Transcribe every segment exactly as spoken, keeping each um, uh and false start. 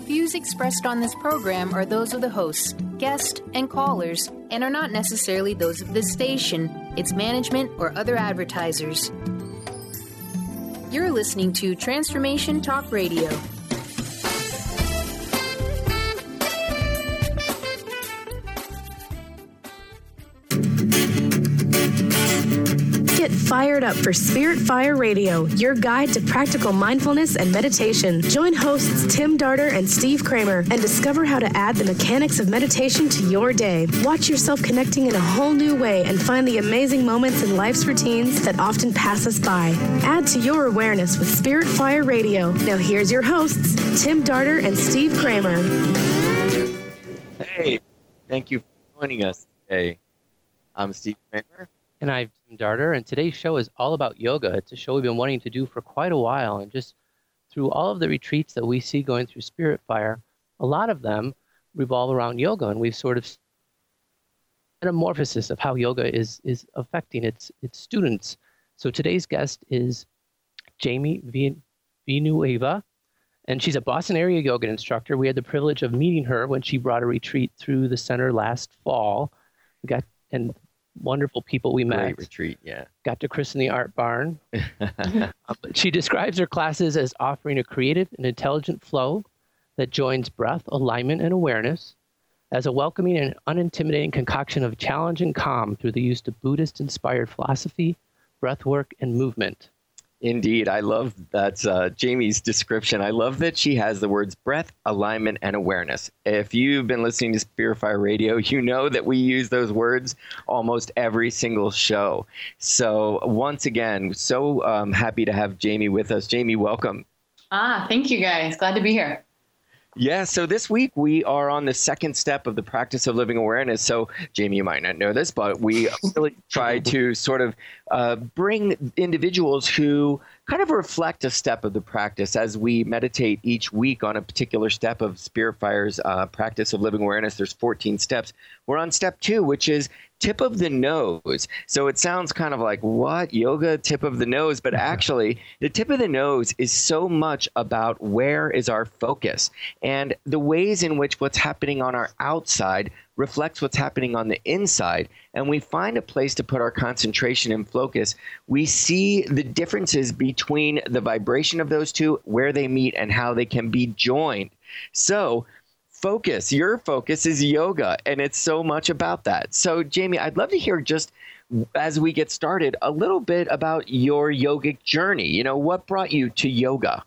Views expressed on this program are those of the hosts, guests, and callers, and are not necessarily those of this station, its management, or other advertisers. You're listening to Transformation Talk Radio. Get fired up for Spirit Fire Radio, your guide to practical mindfulness and meditation. Join hosts Tim Darter and Steve Kramer and discover how to add the mechanics of meditation to your day. Watch yourself connecting in a whole new way and find the amazing moments in life's routines that often pass us by. Add to your awareness with Spirit Fire Radio. Now here's your hosts, Tim Darter and Steve Kramer. Hey, thank you for joining us today. I'm Steve Kramer. And I'm Tim Darter, and today's show is all about yoga. It's a show we've been wanting to do for quite a while, and just through all of the retreats that we see going through Spirit Fire, a lot of them revolve around yoga, and we've sort of metamorphosis of how yoga is is affecting its its students. So today's guest is Jamie Vinueva, and she's a Boston area yoga instructor. We had the privilege of meeting her when she brought a retreat through the center last fall. We got and wonderful people we met. Great retreat, yeah. Got to christen the art barn. uh, she describes her classes as offering a creative and intelligent flow that joins breath, alignment, and awareness as a welcoming and unintimidating concoction of challenge and calm through the use of Buddhist-inspired philosophy, breath work, and movement. Indeed. I love that's uh, Jamie's description. I love that she has the words breath, alignment, and awareness. If you've been listening to Spirit Fire Radio, you know that we use those words almost every single show. So once again, so um, happy to have Jamie with us. Jamie, welcome. Ah, thank you guys. Glad to be here. Yeah, so this week we are on the second step of the practice of living awareness. So, Jamie, you might not know this, but we really try to sort of uh, bring individuals who kind of reflect a step of the practice as we meditate each week on a particular step of Spirit Fire's uh, practice of living awareness. There's fourteen steps. We're on step two, which is tip of the nose. So it sounds kind of like, what? Yoga, tip of the nose? But actually, the tip of the nose is so much about where is our focus and the ways in which what's happening on our outside reflects what's happening on the inside. And we find a place to put our concentration and focus. We see the differences between the vibration of those two, where they meet, and how they can be joined. So focus, your focus is yoga, and it's so much about that. So, Jamie, I'd love to hear just as we get started a little bit about your yogic journey. You know, what brought you to yoga?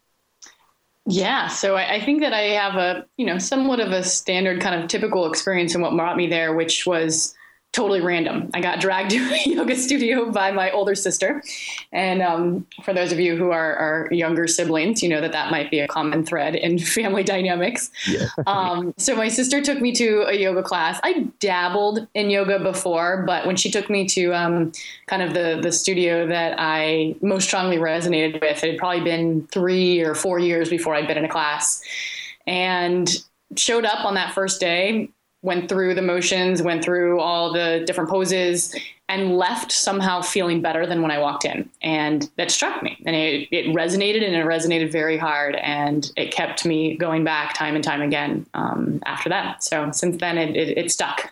Yeah, so I, I think that I have a, you know, somewhat of a standard kind of typical experience in what brought me there, which was totally random. I got dragged to a yoga studio by my older sister. And um, for those of you who are, are younger siblings, you know that that might be a common thread in family dynamics. Yeah. um, so my sister took me to a yoga class. I dabbled in yoga before, but when she took me to um, kind of the, the studio that I most strongly resonated with, it had probably been three or four years before I'd been in a class, and showed up on that first day, went through the motions, went through all the different poses, and left somehow feeling better than when I walked in. And that struck me, and it, it resonated, and it resonated very hard. And it kept me going back time and time again um, after that. So since then, it, it, it stuck.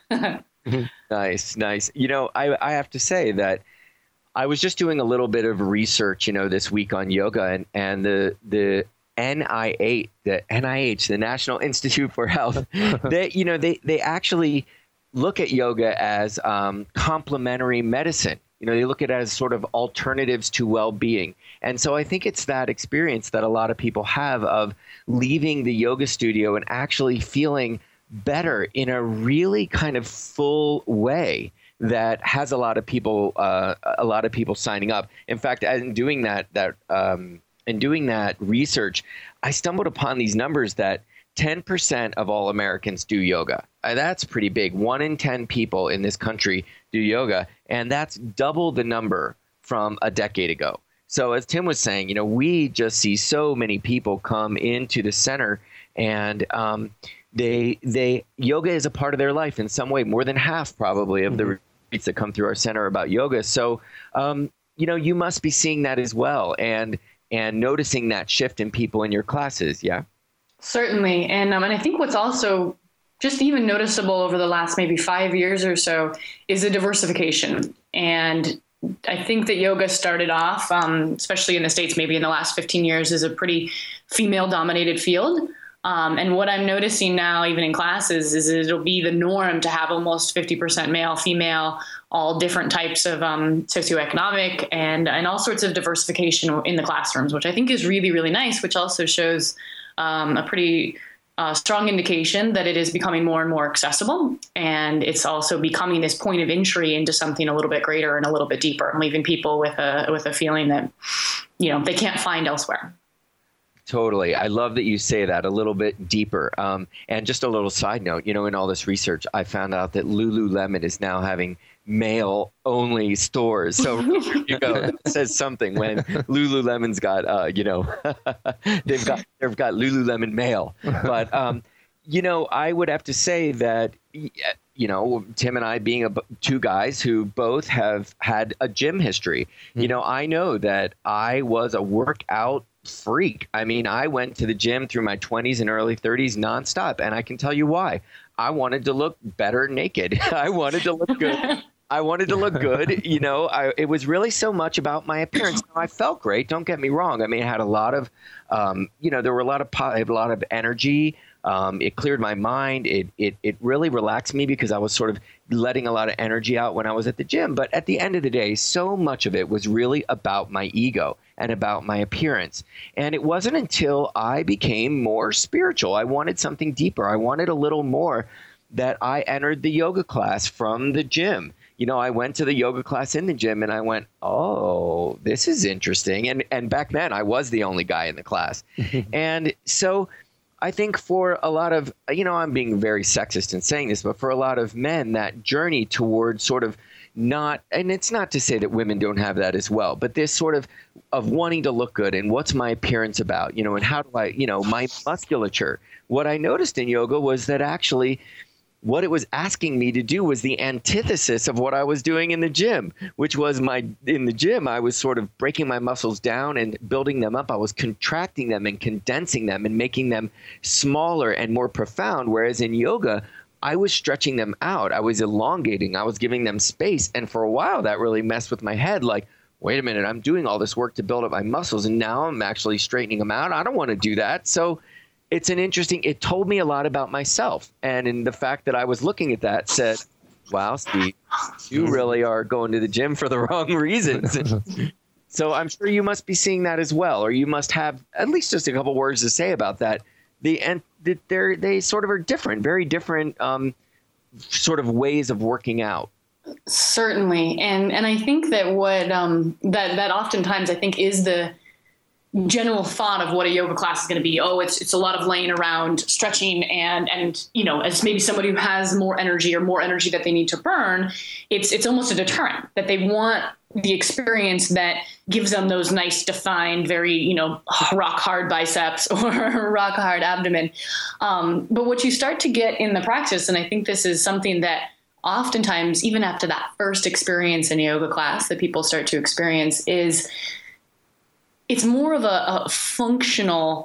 Nice, nice. You know, I, I have to say that I was just doing a little bit of research, you know, this week on yoga, and, and the, the, N I H, the N I H, the National Institute for Health, they, you know, they, they actually look at yoga as um, complementary medicine. You know, they look at it as sort of alternatives to well-being. And so I think it's that experience that a lot of people have of leaving the yoga studio and actually feeling better in a really kind of full way that has a lot of people, uh, a lot of people signing up. In fact, in doing that, that, um, in doing that research, I stumbled upon these numbers that ten percent of all Americans do yoga. Uh, that's pretty big. One in ten people in this country do yoga, and that's double the number from a decade ago. So as Tim was saying, you know, we just see so many people come into the center, and um, they they yoga is a part of their life in some way. More than half probably of mm-hmm. the retreats that come through our center are about yoga. So, um, you know, you must be seeing that as well, and and noticing that shift in people in your classes, yeah? Certainly. And, um, and I think what's also just even noticeable over the last maybe five years or so is the diversification. And I think that yoga started off, um, especially in the States, maybe in the last fifteen years, as a pretty female dominated field. Um, and what I'm noticing now, even in classes, is it'll be the norm to have almost fifty percent male, female, all different types of um, socioeconomic and, and all sorts of diversification in the classrooms, which I think is really, really nice, which also shows um, a pretty uh, strong indication that it is becoming more and more accessible. And it's also becoming this point of entry into something a little bit greater and a little bit deeper, and leaving people with a with a feeling that, you know, they can't find elsewhere. Totally. I love that you say that, a little bit deeper. Um, and just a little side note, you know, in all this research, I found out that Lululemon is now having male-only stores. So you go, that says something when Lululemon's got, uh, you know, they've got they've got Lululemon male. But, um, you know, I would have to say that, you know, Tim and I being a, two guys who both have had a gym history, mm-hmm. you know, I know that I was a workout freak. I mean, I went to the gym through my twenties and early thirties nonstop, and I can tell you why. I wanted to look better naked. I wanted to look good. I wanted to look good. You know, I, it was really so much about my appearance. Now, I felt great. Don't get me wrong. I mean, I had a lot of, um, you know, there were a lot of, I had a lot of energy. Um, it cleared my mind. It, it, it really relaxed me because I was sort of letting a lot of energy out when I was at the gym. But at the end of the day, so much of it was really about my ego and about my appearance. And it wasn't until I became more spiritual. I wanted something deeper. I wanted a little more that I entered the yoga class from the gym. You know, I went to the yoga class in the gym and I went, oh, this is interesting. And, and back then I was the only guy in the class. And so I think for a lot of, you know, I'm being very sexist in saying this, but for a lot of men, that journey towards sort of not, and it's not to say that women don't have that as well, but this sort of, of wanting to look good and what's my appearance about, you know, and how do I, you know, my musculature. What I noticed in yoga was that actually what it was asking me to do was the antithesis of what I was doing in the gym, which was my, in the gym, I was sort of breaking my muscles down and building them up. I was contracting them and condensing them and making them smaller and more profound. Whereas in yoga, I was stretching them out. I was elongating. I was giving them space. And for a while, that really messed with my head. Like, wait a minute, I'm doing all this work to build up my muscles, and now I'm actually straightening them out. I don't want to do that. So it's an interesting, it told me a lot about myself. And in the fact that I was looking at that said, wow, Steve, you really are going to the gym for the wrong reasons. So I'm sure you must be seeing that as well, or you must have at least just a couple words to say about that. The and they're they sort of are different, very different um, sort of ways of working out. Certainly. And and I think that what um, that that oftentimes I think is the general thought of what a yoga class is going to be. Oh, it's it's a lot of laying around, stretching, and and you know, as maybe somebody who has more energy or more energy that they need to burn, it's it's almost a deterrent that they want the experience that gives them those nice, defined, very, you know, rock hard biceps or rock hard abdomen. Um, but what you start to get in the practice, and I think this is something that oftentimes, even after that first experience in a yoga class that people start to experience, is it's more of a, a functional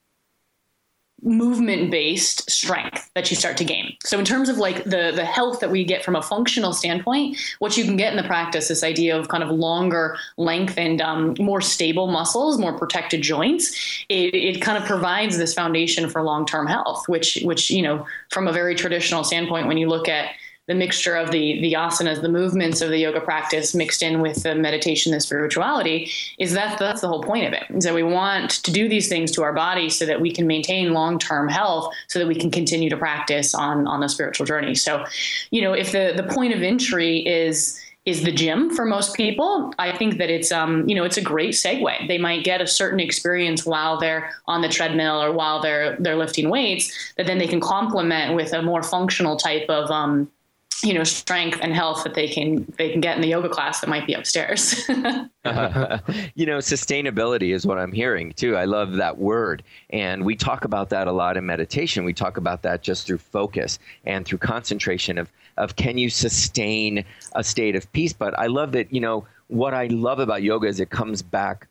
movement-based strength that you start to gain. So in terms of like the, the health that we get from a functional standpoint, what you can get in the practice, this idea of kind of longer, lengthened, um, more stable muscles, more protected joints, it, it kind of provides this foundation for long-term health, which, which, you know, from a very traditional standpoint, when you look at the mixture of the the asanas, the movements of the yoga practice mixed in with the meditation and spirituality, is that that's the whole point of it. And so we want to do these things to our body so that we can maintain long-term health, so that we can continue to practice on, on the spiritual journey. So, you know, if the, the point of entry is is the gym for most people, I think that it's, um, you know, it's a great segue. They might get a certain experience while they're on the treadmill or while they're, they're lifting weights, that then they can complement with a more functional type of, um, you know, strength and health that they can they can get in the yoga class that might be upstairs. uh, you know, sustainability is what I'm hearing too. I love that word. And we talk about that a lot in meditation. We talk about that just through focus and through concentration of, of can you sustain a state of peace? But I love that, you know, what I love about yoga is it comes back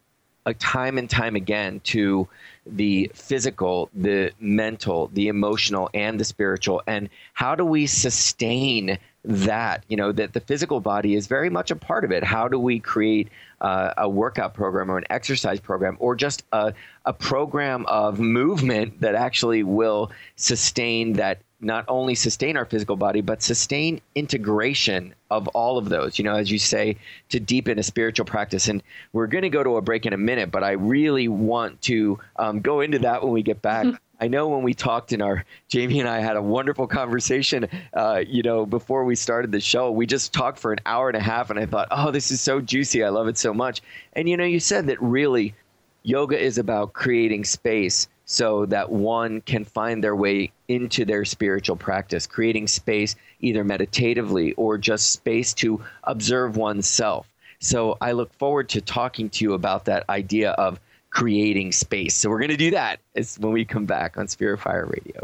uh, time and time again to the physical, the mental, the emotional, and the spiritual. And how do we sustain that? You know, that the physical body is very much a part of it. How do we create uh, a workout program or an exercise program or just a, a program of movement that actually will sustain that, not only sustain our physical body, but sustain integration of all of those, you know, as you say, to deepen a spiritual practice. And we're going to go to a break in a minute, but I really want to um, go into that when we get back. I know when we talked in our, Jamie and I had a wonderful conversation, uh, you know, before we started the show. We just talked for an hour and a half, and I thought, oh, this is so juicy. I love it so much. And, you know, you said that really yoga is about creating space so that one can find their way into their spiritual practice, creating space either meditatively or just space to observe oneself. So I look forward to talking to you about that idea of creating space. So we're going to do that as when we come back on Spirit Fire Radio.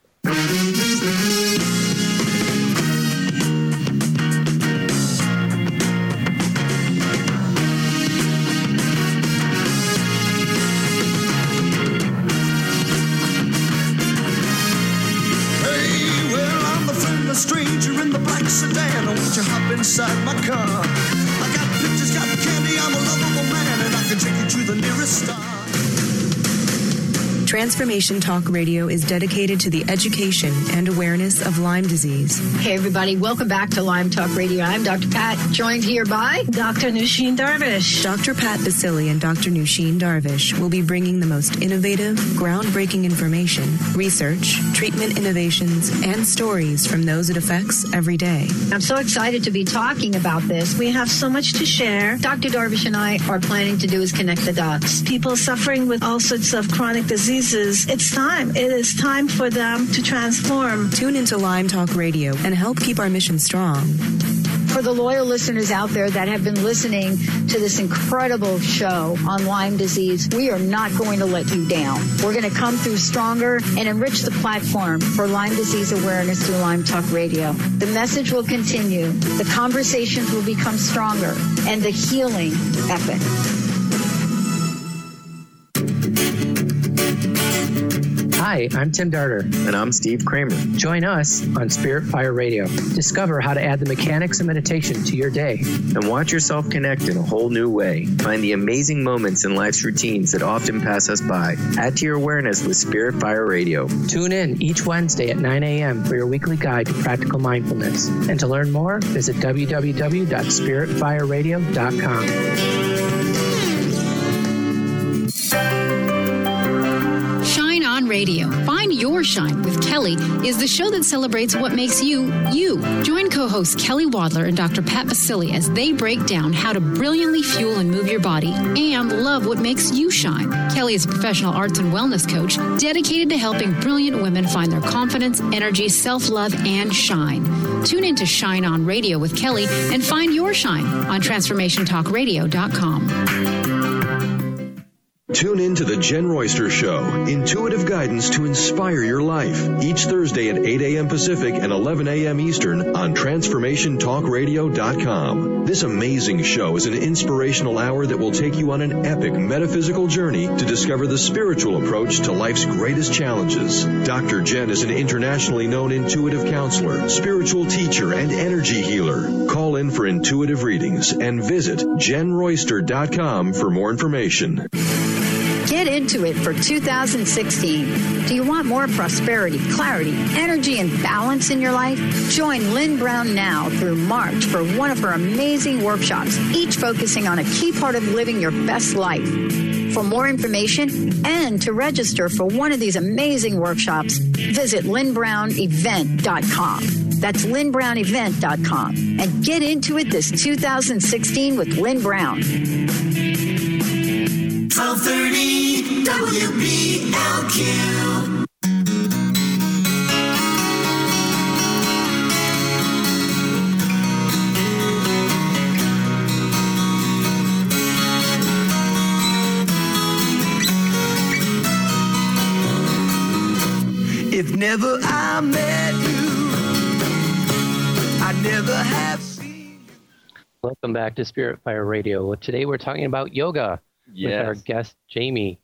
Stranger in the black sedan, won't you hop inside my car? I got pictures, got candy, I'm a lovable man, and I can take you to the nearest star. Transformation Talk Radio is dedicated to the education and awareness of Lyme disease. Hey, everybody. Welcome back to Lyme Talk Radio. I'm Doctor Pat, joined here by Doctor Nusheen Darvish. Doctor Pat Basili and Doctor Nusheen Darvish will be bringing the most innovative, groundbreaking information, research, treatment innovations, and stories from those it affects every day. I'm so excited to be talking about this. We have so much to share. Doctor Darvish and I are planning to do is connect the dots. People suffering with all sorts of chronic diseases. It's time. It is time for them to transform. Tune into Lyme Talk Radio and help keep our mission strong. For the loyal listeners out there that have been listening to this incredible show on Lyme disease, we are not going to let you down. We're going to come through stronger and enrich the platform for Lyme disease awareness through Lyme Talk Radio. The message will continue, the conversations will become stronger, and the healing epic. Hi, I'm Tim Darter. And I'm Steve Kramer. Join us on Spirit Fire Radio. Discover how to add the mechanics of meditation to your day. And watch yourself connect in a whole new way. Find the amazing moments in life's routines that often pass us by. Add to your awareness with Spirit Fire Radio. Tune in each Wednesday at nine a.m. for your weekly guide to practical mindfulness. And to learn more, visit w w w dot spirit fire radio dot com. Radio. Find Your Shine with Kelly is the show that celebrates what makes you, you. Join co-hosts Kelly Wadler and Doctor Pat Basili as they break down how to brilliantly fuel and move your body and love what makes you shine. Kelly is a professional arts and wellness coach dedicated to helping brilliant women find their confidence, energy, self-love, and shine. Tune in to Shine On Radio with Kelly and find your shine on transformation talk radio dot com. Tune in to the Jen Royster Show, intuitive guidance to inspire your life, each Thursday at eight a.m. Pacific and eleven a.m. Eastern on transformation talk radio dot com. This amazing show is an inspirational hour that will take you on an epic metaphysical journey to discover the spiritual approach to life's greatest challenges. Doctor Jen is an internationally known intuitive counselor, spiritual teacher, and energy healer. Call in for intuitive readings and visit jen royster dot com for more information. Get into it for two thousand sixteen. Do you want more prosperity, clarity, energy, and balance in your life? Join Lynn Brown now through March for one of her amazing workshops, each focusing on a key part of living your best life. For more information and to register for one of these amazing workshops, visit lynn brown event dot com. That's lynn brown event dot com. And get into it this two thousand sixteen with Lynn Brown. twelve thirty W B L Q. If never I met you, I'd never have seen you. Welcome back to Spirit Fire Radio. Today we're talking about yoga. yes. with our guest, Jamie.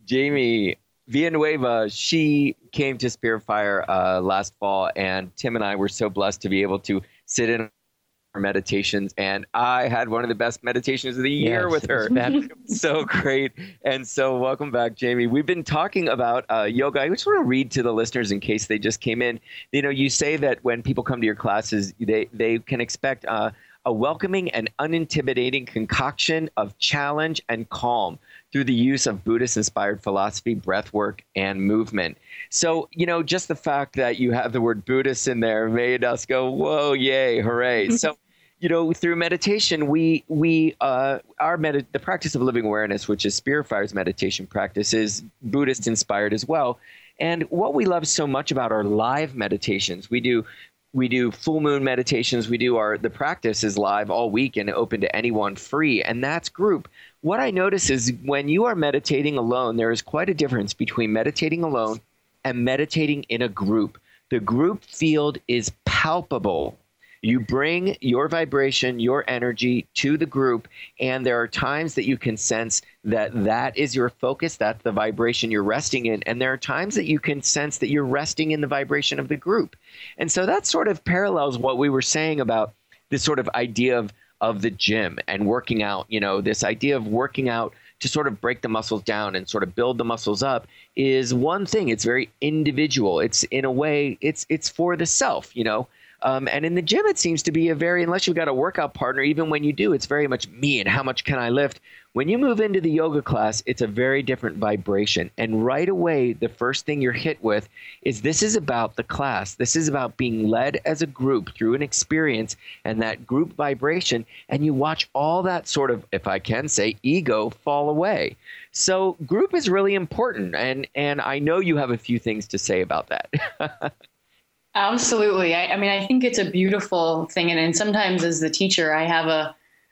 Jamie Villanueva, she came to Spirit Fire uh, last fall, and Tim and I were so blessed to be able to sit in our meditations, and I had one of the best meditations of the year Yes, with her. So great. And so welcome back, Jamie. We've been talking about uh, yoga. I just want to read to the listeners in case they just came in. You know, you say that when people come to your classes, they, they can expect uh, a welcoming and unintimidating concoction of challenge and calm through the use of Buddhist-inspired philosophy, breath work, and movement. So, you know, just the fact that you have the word Buddhist in there made us go, whoa, yay, hooray. So, you know, through meditation, we, we uh, our med- the practice of living awareness, which is Spirit Fire's meditation practice, is Buddhist-inspired as well. And what we love so much about our live meditations, we do We do full moon meditations. We do our, the practice is live all week and open to anyone, free, and that's group. What I notice is when you are meditating alone, there is quite a difference between meditating alone and meditating in a group. The group field is palpable. You bring your vibration, your energy to the group, and there are times that you can sense that that is your focus, that's the vibration you're resting in, and there are times that you can sense that you're resting in the vibration of the group. And so that sort of parallels what we were saying about this sort of idea of, of the gym and working out, you know, this idea of working out to sort of break the muscles down and sort of build the muscles up is one thing. It's very individual. It's in a way, it's it's for the self, you know. Um, and in the gym, it seems to be a very, unless you've got a workout partner, even when you do, it's very much me and how much can I lift. When you move into the yoga class, it's a very different vibration. And right away, the first thing you're hit with is this is about the class. This is about being led as a group through an experience and that group vibration. And you watch all that sort of, if I can say, ego fall away. So group is really important. And, and I know you have a few things to say about that. Absolutely. I, I mean, I think it's a beautiful thing. And, and sometimes as the teacher, I have a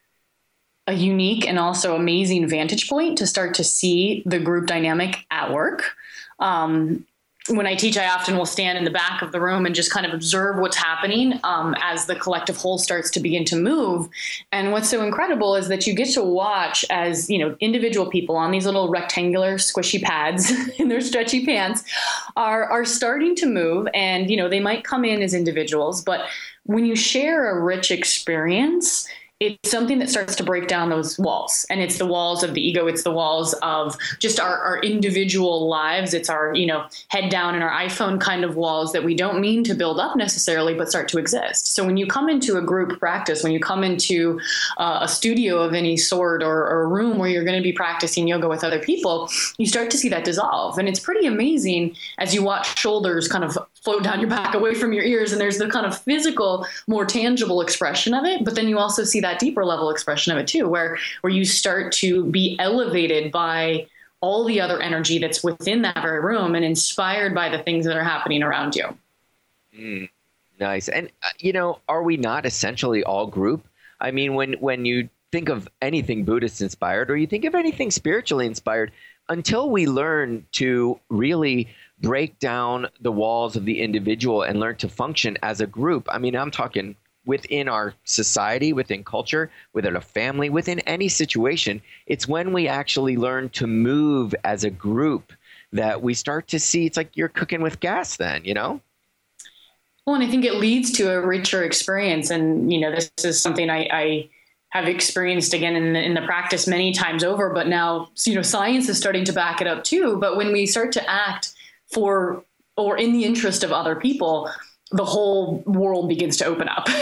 a unique and also amazing vantage point to start to see the group dynamic at work. Um, when I teach, I often will stand in the back of the room and just kind of observe what's happening um, as the collective whole starts to begin to move. And what's so incredible is that you get to watch as, you know, individual people on these little rectangular squishy pads in their stretchy pants are, are starting to move. And, you know, they might come in as individuals, but when you share a rich experience, it's something that starts to break down those walls. And it's the walls of the ego. It's the walls of just our, our individual lives. It's our, you know, head down in our iPhone kind of walls that we don't mean to build up necessarily, but start to exist. So when you come into a group practice, when you come into uh, a studio of any sort or, or a room where you're going to be practicing yoga with other people, you start to see that dissolve. And it's pretty amazing as you watch shoulders kind of float down your back away from your ears. And there's the kind of physical, more tangible expression of it. But then you also see that deeper level expression of it too, where, where you start to be elevated by all the other energy that's within that very room and inspired by the things that are happening around you. Mm, nice. And, uh, you know, are we not essentially all group? I mean, when, when you think of anything Buddhist inspired, or you think of anything spiritually inspired, until we learn to really break down the walls of the individual and learn to function as a group. I mean, I'm talking within our society, within culture, within a family, within any situation. It's when we actually learn to move as a group that we start to see, it's like you're cooking with gas then, you know? Well, and I think it leads to a richer experience. And, you know, this is something I, I have experienced again in the, in the practice many times over, but now, you know, science is starting to back it up too. But when we start to act for or in the interest of other people, the whole world begins to open up.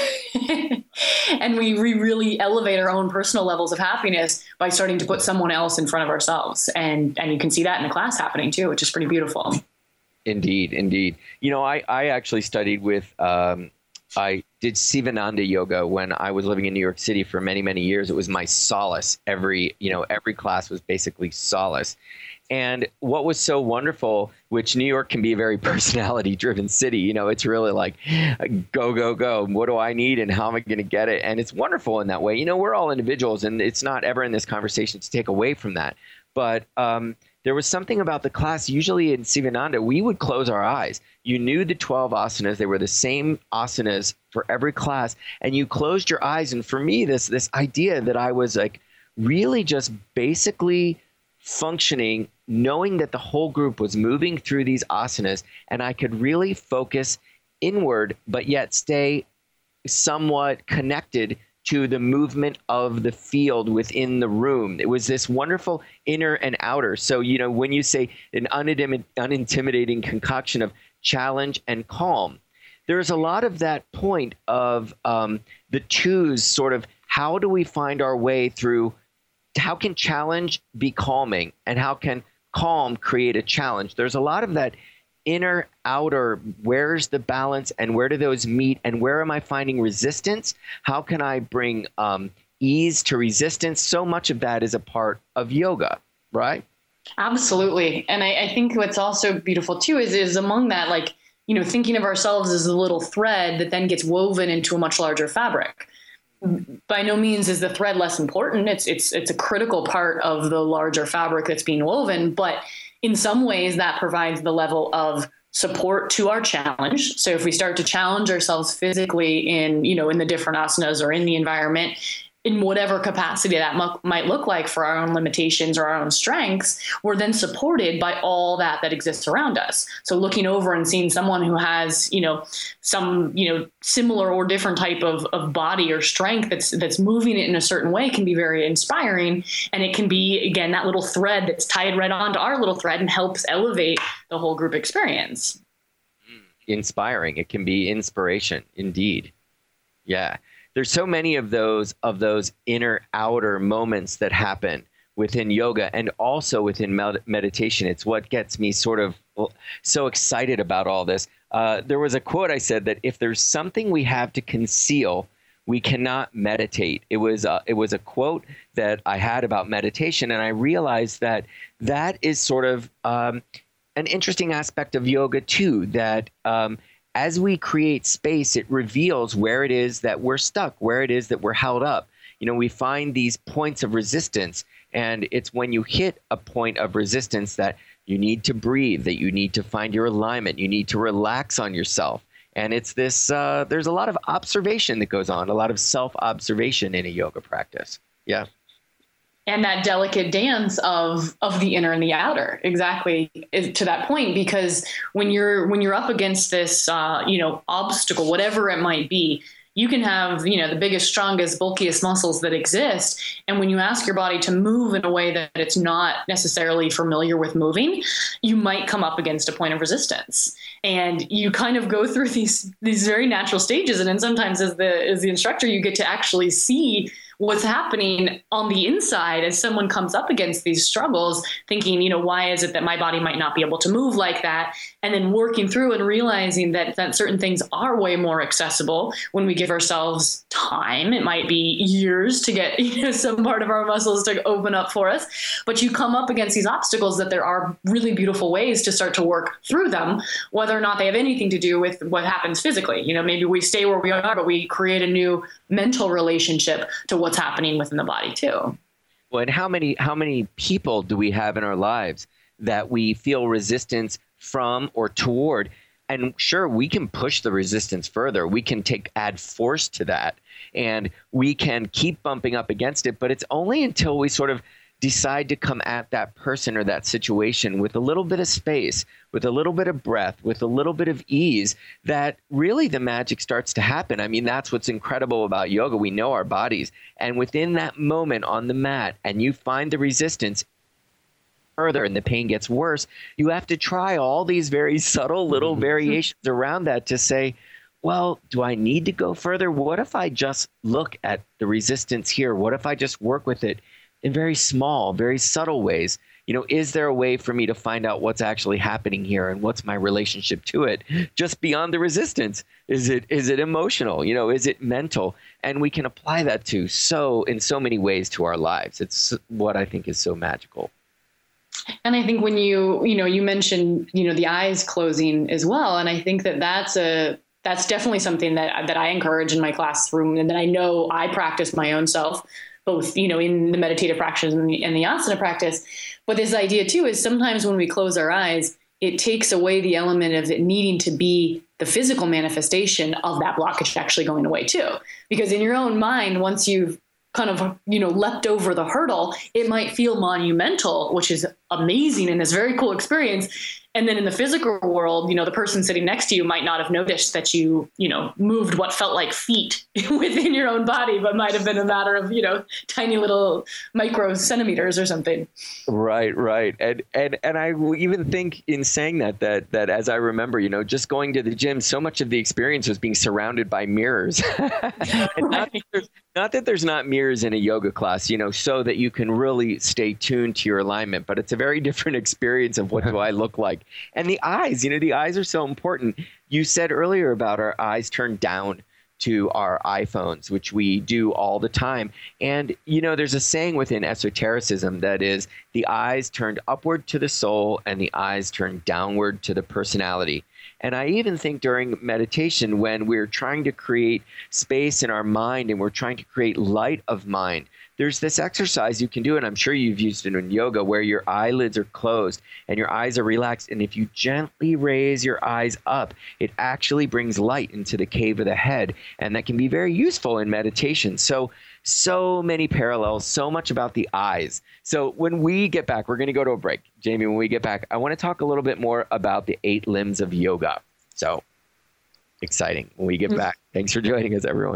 And we, we really elevate our own personal levels of happiness by starting to put someone else in front of ourselves. And and you can see that in the class happening too, which is pretty beautiful. Indeed, indeed. You know, I, I actually studied with, um, I did Sivananda yoga when I was living in New York City for many, many years. It was my solace. Every, you know, every class was basically solace. And what was so wonderful, which New York can be a very personality-driven city, you know, it's really like, go, go, go. What do I need and how am I going to get it? And it's wonderful in that way. You know, we're all individuals, and it's not ever in this conversation to take away from that. But um, there was something about the class. Usually in Sivananda, we would close our eyes. You knew the twelve asanas. They were the same asanas for every class. And you closed your eyes. And for me, this this idea that I was like really just basically functioning, knowing that the whole group was moving through these asanas, and I could really focus inward, but yet stay somewhat connected to the movement of the field within the room. It was this wonderful inner and outer. So, you know, when you say an unintim- unintimidating concoction of challenge and calm, there's a lot of that point of um, the twos, sort of how do we find our way through, how can challenge be calming, and how can calm create a challenge? There's a lot of that inner, outer, where's the balance and where do those meet, and where am I finding resistance? How can I bring um, ease to resistance? So much of that is a part of yoga, right? Absolutely. And I, I think what's also beautiful too is, is among that, like, you know, thinking of ourselves as a little thread that then gets woven into a much larger fabric. By no means is the thread less important. It's, it's, it's a critical part of the larger fabric that's being woven, but in some ways that provides the level of support to our challenge. So if we start to challenge ourselves physically in, you know, in the different asanas or in the environment, in whatever capacity that m- might look like for our own limitations or our own strengths, we're then supported by all that that exists around us. So looking over and seeing someone who has, you know, some, you know, similar or different type of, of body or strength that's that's moving it in a certain way can be very inspiring. And it can be, again, that little thread that's tied right onto our little thread and helps elevate the whole group experience. Inspiring. It can be inspiration, indeed. Yeah. There's so many of those of those inner outer moments that happen within yoga and also within med- meditation. It's what gets me sort of so excited about all this. Uh, there was a quote I said that if there's something we have to conceal, we cannot meditate. It was a, it was a quote that I had about meditation, and I realized that that is sort of um, an interesting aspect of yoga too, that um, as we create space, it reveals where it is that we're stuck, where it is that we're held up. You know, we find these points of resistance, and it's when you hit a point of resistance that you need to breathe, that you need to find your alignment, you need to relax on yourself. And it's this, uh, there's a lot of observation that goes on, a lot of self-observation in a yoga practice. Yeah. And that delicate dance of of the inner and the outer, exactly, is to that point. Because when you're when you're up against this, uh, you know, obstacle, whatever it might be, you can have, you know, the biggest, strongest, bulkiest muscles that exist. And when you ask your body to move in a way that it's not necessarily familiar with moving, you might come up against a point of resistance. And you kind of go through these these very natural stages. And then sometimes as the as the instructor, you get to actually see what's happening on the inside as someone comes up against these struggles, thinking, you know, why is it that my body might not be able to move like that? And then working through and realizing that, that certain things are way more accessible when we give ourselves time. It might be years to get, you know, some part of our muscles to open up for us, but you come up against these obstacles that there are really beautiful ways to start to work through them, whether or not they have anything to do with what happens physically. You know, maybe we stay where we are, but we create a new mental relationship to what's happening within the body too. Well, and how many how many people do we have in our lives that we feel resistance from or toward? And sure, we can push the resistance further. We can take add force to that, and we can keep bumping up against it. But it's only until we sort of decide to come at that person or that situation with a little bit of space, with a little bit of breath, with a little bit of ease, that really the magic starts to happen. I mean, that's what's incredible about yoga. We know our bodies. And within that moment on the mat, and you find the resistance further and the pain gets worse, you have to try all these very subtle little variations around that to say, well, do I need to go further? What if I just look at the resistance here? What if I just work with it in very small, very subtle ways? You know, is there a way for me to find out what's actually happening here and what's my relationship to it just beyond the resistance? Is it is it emotional? You know, is it mental? And we can apply that to so in so many ways to our lives. It's what I think is so magical. And I think when you, you know, you mentioned, you know, the eyes closing as well. And I think that that's a that's definitely something that that I encourage in my classroom, and that I know I practice my own self, both, you know, in the meditative practice and the, and the asana practice. But this idea too is sometimes when we close our eyes, it takes away the element of it needing to be the physical manifestation of that blockage actually going away too. Because in your own mind, once you've kind of, you know, leapt over the hurdle, it might feel monumental, which is amazing and is a very cool experience. And then in the physical world, you know, the person sitting next to you might not have noticed that you, you know, moved what felt like feet within your own body, but might have been a matter of, you know, tiny little micro centimeters or something. Right, right. And and and I even think in saying that, that, that as I remember, you know, just going to the gym, so much of the experience was being surrounded by mirrors. And not, that there's, not that there's not mirrors in a yoga class, you know, so that you can really stay tuned to your alignment, but it's a very different experience of what do I look like. And the eyes, you know, the eyes are so important. You said earlier about our eyes turned down to our iPhones, which we do all the time. And, you know, there's a saying within esotericism that is the eyes turned upward to the soul and the eyes turned downward to the personality. And I even think during meditation, when we're trying to create space in our mind and we're trying to create light of mind, there's this exercise you can do, and I'm sure you've used it in yoga, where your eyelids are closed and your eyes are relaxed. And if you gently raise your eyes up, it actually brings light into the cave of the head. And that can be very useful in meditation. So, so many parallels, so much about the eyes. So when we get back, we're going to go to a break. Jamie, when we get back, I want to talk a little bit more about the eight limbs of yoga. So exciting when we get back. Thanks for joining us, everyone.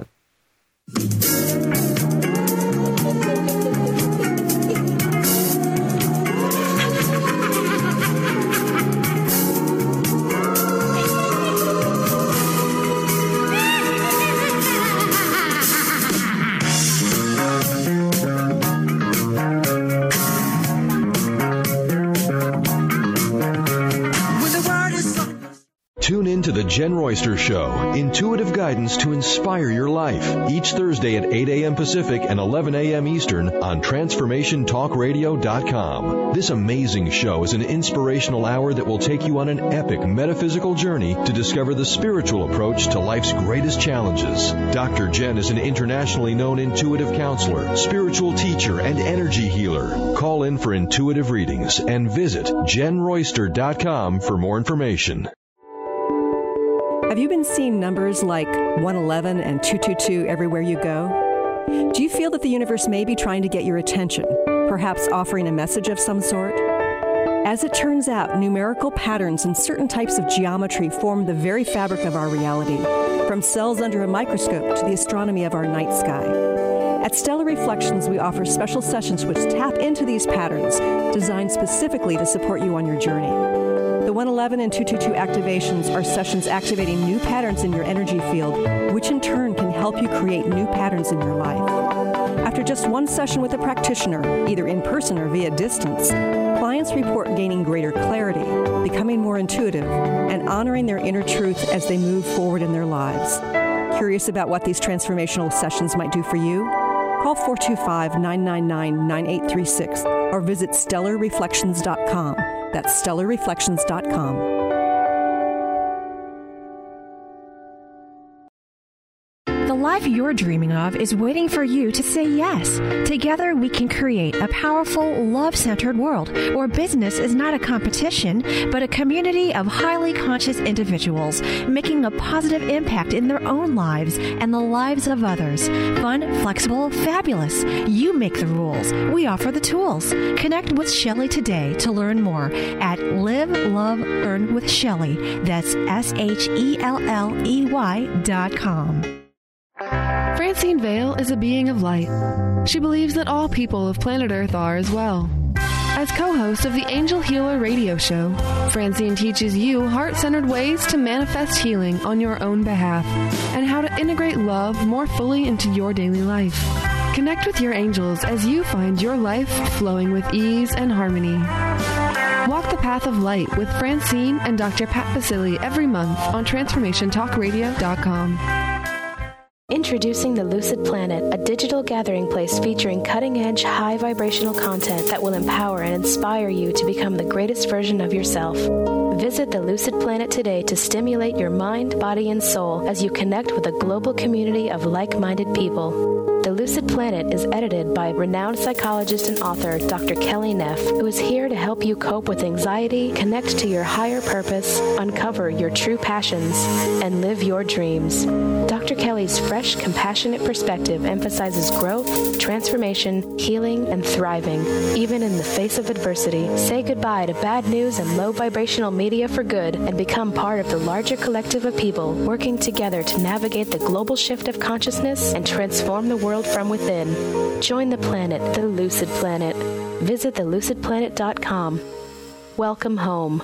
Tune in to The Jen Royster Show, intuitive guidance to inspire your life, each Thursday at eight a.m. Pacific and eleven a.m. Eastern on Transformation Talk Radio dot com. This amazing show is an inspirational hour that will take you on an epic metaphysical journey to discover the spiritual approach to life's greatest challenges. Doctor Jen is an internationally known intuitive counselor, spiritual teacher, and energy healer. Call in for intuitive readings and visit Jen Royster dot com for more information. Have you been seeing numbers like one eleven and two two two everywhere you go? Do you feel that the universe may be trying to get your attention, perhaps offering a message of some sort? As it turns out, numerical patterns and certain types of geometry form the very fabric of our reality, from cells under a microscope to the astronomy of our night sky. At Stellar Reflections, we offer special sessions which tap into these patterns, designed specifically to support you on your journey. The one eleven and two two two activations are sessions activating new patterns in your energy field, which in turn can help you create new patterns in your life. After just one session with a practitioner, either in person or via distance, clients report gaining greater clarity, becoming more intuitive, and honoring their inner truth as they move forward in their lives. Curious about what these transformational sessions might do for you? Call four two five, nine nine nine, nine eight three six or visit stellar reflections dot com. That's stellar reflections dot com. The life you're dreaming of is waiting for you to say yes. Together, we can create a powerful, love-centered world where business is not a competition, but a community of highly conscious individuals making a positive impact in their own lives and the lives of others. Fun, flexible, fabulous. You make the rules. We offer the tools. Connect with Shelley today to learn more at Live, Love, Learn with Shelley. That's S H E L L E Y dot com. Francine Vale is a being of light. She believes that all people of planet Earth are as well. As co-host of the Angel Healer radio show, Francine teaches you heart-centered ways to manifest healing on your own behalf and how to integrate love more fully into your daily life. Connect with your angels as you find your life flowing with ease and harmony. Walk the path of light with Francine and Doctor Pat Basili every month on Transformation Talk Radio dot com. Introducing the Lucid Planet, a digital gathering place featuring cutting-edge, high-vibrational content that will empower and inspire you to become the greatest version of yourself. Visit the Lucid Planet today to stimulate your mind, body, and soul as you connect with a global community of like-minded people. The Lucid Planet is edited by renowned psychologist and author Doctor Kelly Neff, who is here to help you cope with anxiety, connect to your higher purpose, uncover your true passions, and live your dreams. Doctor Kelly's fresh, compassionate perspective emphasizes growth, transformation, healing, and thriving, even in the face of adversity. Say goodbye to bad news and low vibrational media for good and become part of the larger collective of people working together to navigate the global shift of consciousness and transform the world from within. Join the planet, the Lucid Planet. Visit the lucid planet dot com. Welcome home.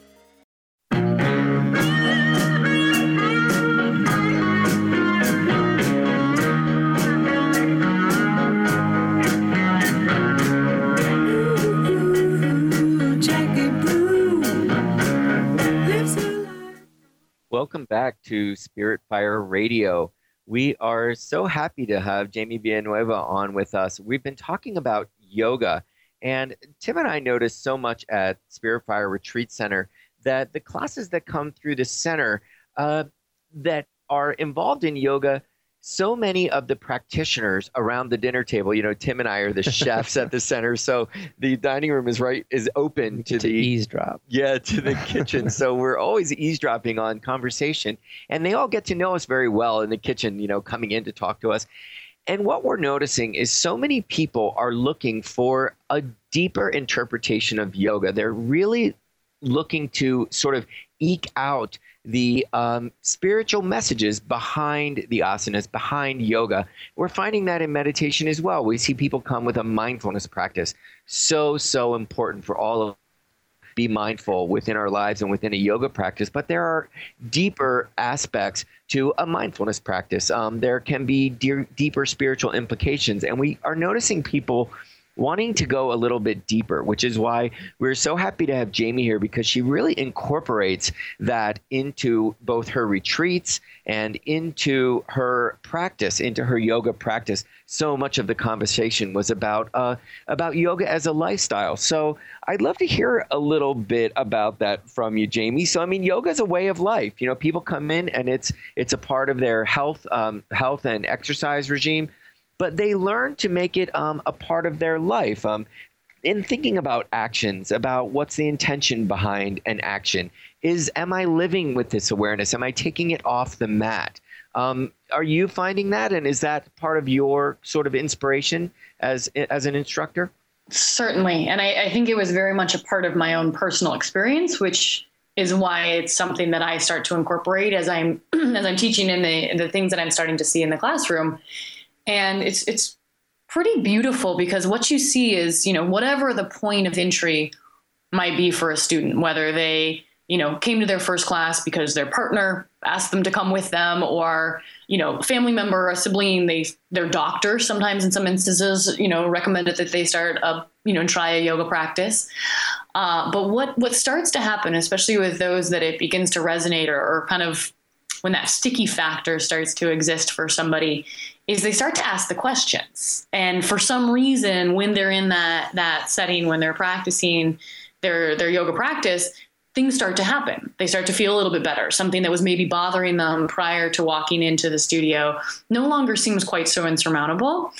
Welcome back to Spirit Fire Radio. We are so happy to have Jamie Villanueva on with us. We've been talking about yoga, and Tim and I noticed so much at Spirit Fire Retreat Center that the classes that come through the center uh, that are involved in yoga, so many of the practitioners around the dinner table, you know, Tim and I are the chefs at the center, so the dining room is right is open to, to the eavesdrop. Yeah, to the kitchen. So we're always eavesdropping on conversation, and they all get to know us very well in the kitchen, you know, coming in to talk to us. And what we're noticing is so many people are looking for a deeper interpretation of yoga. They're really looking to sort of eke out the um, spiritual messages behind the asanas, behind yoga. We're finding that in meditation as well. We see people come with a mindfulness practice. So, so important for all of us to be mindful within our lives and within a yoga practice. But there are deeper aspects to a mindfulness practice. Um, there can be de- deeper spiritual implications. And we are noticing people wanting to go a little bit deeper, which is why we're so happy to have Jamie here, because she really incorporates that into both her retreats and into her practice, into her yoga practice. So much of the conversation was about uh, about yoga as a lifestyle. So I'd love to hear a little bit about that from you, Jamie. So I mean, yoga is a way of life. You know, people come in and it's it's a part of their health, um, health and exercise regime, but they learn to make it um, a part of their life. Um, in thinking about actions, about what's the intention behind an action, is am I living with this awareness? Am I taking it off the mat? Um, are you finding that, and is that part of your sort of inspiration as as an instructor? Certainly, and I, I think it was very much a part of my own personal experience, which is why it's something that I start to incorporate as I'm as I'm teaching in the in the things that I'm starting to see in the classroom. And it's it's pretty beautiful, because what you see is, you know, whatever the point of entry might be for a student, whether they, you know, came to their first class because their partner asked them to come with them, or, you know, family member, a sibling, they, their doctor, sometimes in some instances, you know, recommended that they start a, you know, try a yoga practice. Uh, but what, what starts to happen, especially with those that it begins to resonate, or, or kind of when that sticky factor starts to exist for somebody, is they start to ask the questions. And for some reason, when they're in that that setting, when they're practicing their their yoga practice, things start to happen. They start to feel a little bit better. Something that was maybe bothering them prior to walking into the studio no longer seems quite so insurmountable.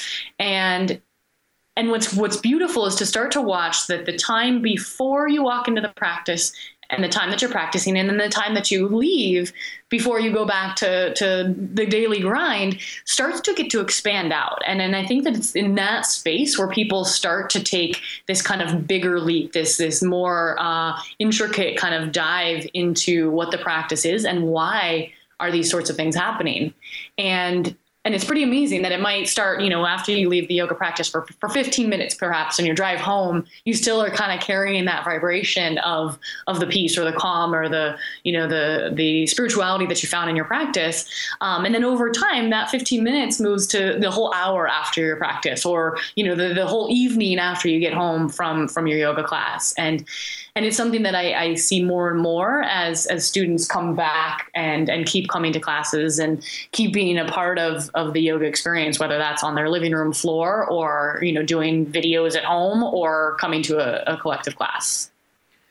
And and what's what's beautiful is to start to watch that the time before you walk into the practice, and the time that you're practicing, and then the time that you leave before you go back to, to the daily grind, starts to get to expand out. And and I think that it's in that space where people start to take this kind of bigger leap, this this more uh, intricate kind of dive into what the practice is and why are these sorts of things happening. And And it's pretty amazing that it might start, you know, after you leave the yoga practice for, for fifteen minutes, perhaps, and your drive home, you still are kind of carrying that vibration of of the peace or the calm or the, you know, the the spirituality that you found in your practice. Um, and then over time, that fifteen minutes moves to the whole hour after your practice, or, you know, the, the whole evening after you get home from from your yoga class. And And it's something that I, I see more and more as as students come back and, and keep coming to classes and keep being a part of, of the yoga experience, whether that's on their living room floor or, you know, doing videos at home or coming to a, a collective class.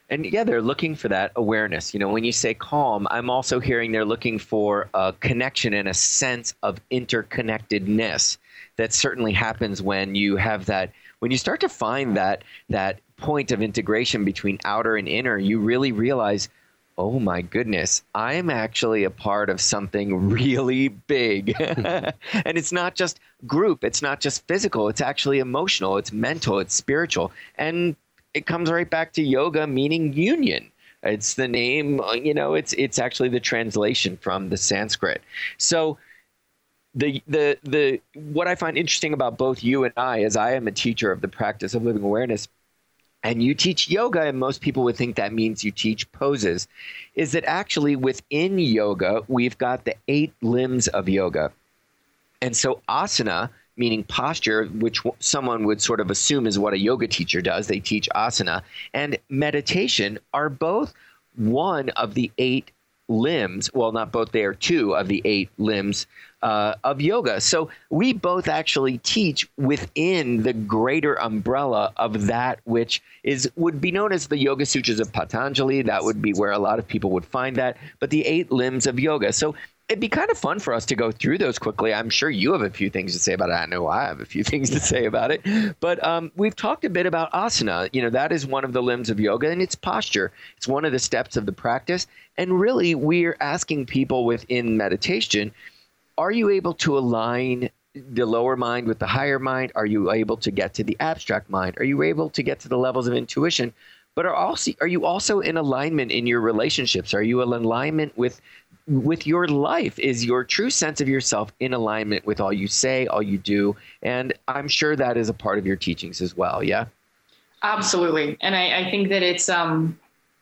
And yeah, they're looking for that awareness. You know, when you say calm, I'm also hearing they're looking for a connection and a sense of interconnectedness that certainly happens when you have that, when you start to find that that point of integration between outer and inner, you really realize, oh my goodness, I'm actually a part of something really big. And it's not just group, it's not just physical, it's actually emotional, it's mental, it's spiritual. And it comes right back to yoga, meaning union. It's the name, you know, it's it's actually the translation from the Sanskrit. So the the the what I find interesting about both you and I, as I am a teacher of the practice of living awareness, and you teach yoga, and most people would think that means you teach poses, is that actually within yoga, we've got the eight limbs of yoga. And so asana, meaning posture, which someone would sort of assume is what a yoga teacher does. They teach asana. And meditation are both one of the eight limbs. Well, not both, they are two of the eight limbs uh, of yoga. So we both actually teach within the greater umbrella of that which is would be known as the Yoga Sutras of Patanjali. That would be where a lot of people would find that. But the eight limbs of yoga. So it'd be kind of fun for us to go through those quickly. I'm sure you have a few things to say about it. I know I have a few things to say about it. But um, we've talked a bit about asana. You know, that is one of the limbs of yoga, and it's posture. It's one of the steps of the practice. And really, we're asking people within meditation, are you able to align the lower mind with the higher mind? Are you able to get to the abstract mind? Are you able to get to the levels of intuition? But are also are you also in alignment in your relationships? Are you in alignment with with your life? Is your true sense of yourself in alignment with all you say, all you do? And I'm sure that is a part of your teachings as well. Yeah. Absolutely. And I, I think that it's, um,